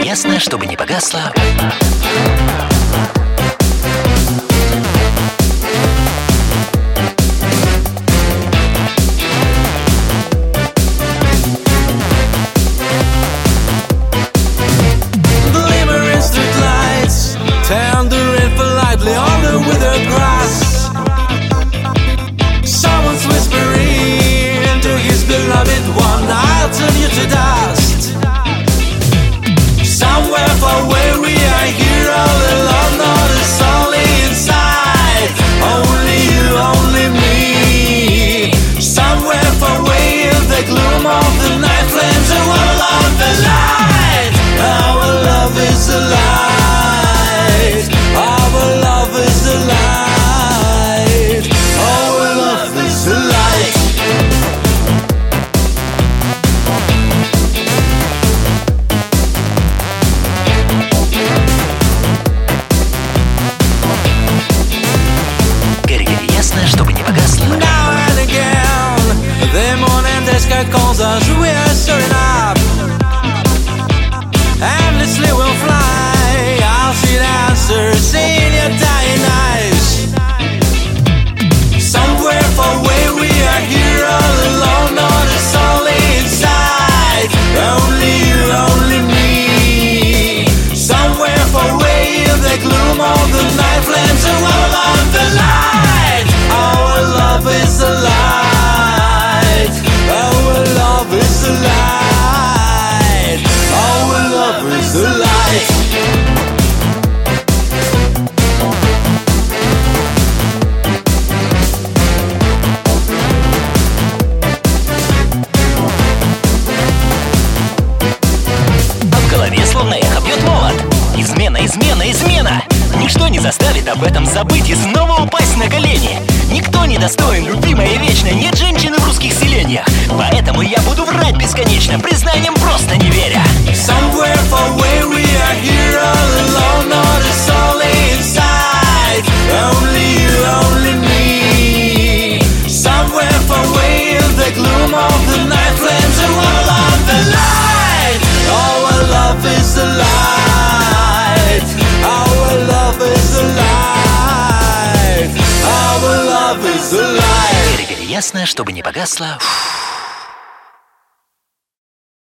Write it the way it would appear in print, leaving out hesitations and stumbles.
ясно, чтобы не погасло. Tendering politely on the withered grass. Someone's whispering to his beloved one, I'll turn you to dust. Somewhere far away we are here all alone, not a soul inside. Only you, only me. Somewhere far away in the gloom of the night, flames are all on the light. Our love is alive. Our love is the light. Our love is the light. Гори-гори ясно, чтобы не погасло. Now and again, the morning desk calls us, we are soaring up. Endlessly we'll fly. I'll see the answers in your dying eyes. Somewhere far away we are here all alone, not a soul inside. Only you, only me. Somewhere far away in the gloom of the night, flames are all on the light. Our love is the light. Our love is the light. Our love is the light. В голове словно эхо бьет молот. Измена, измена, измена. Ничто не заставит об этом забыть и снова упасть на колени. Никто не достоин, любимая вечно. Нет женщины в русских селениях. Поэтому я буду врать бесконечно, признанием просто не веря. Somewhere far away we are here all alone, not a soul inside. Only you, only me. Somewhere far away in the gloom of the night, flames are all on the light. Our love is the light. Our love is the light. Our love is the light. Гори-гори ясно, чтобы не погасло.